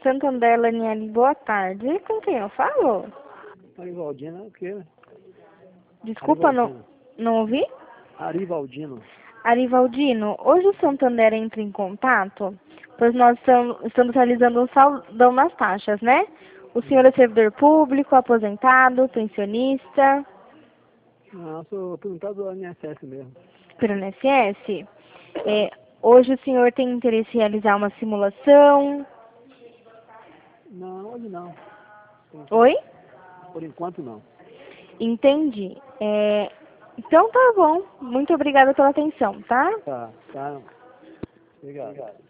Santander, Laniele, boa tarde. Com quem eu falo? Arivaldino, o quê? Desculpa, não ouvi? Arivaldino. Arivaldino, hoje o Santander entra em contato, pois nós estamos realizando um saldão nas taxas, né? O senhor é servidor público, aposentado, pensionista, Não, sou aposentado do INSS mesmo. pelo INSS. Hoje o senhor tem interesse em realizar uma simulação? Não, hoje não. Oi? Por enquanto não. Entendi. Então tá bom. Muito obrigada pela atenção, tá? Tá. Obrigado.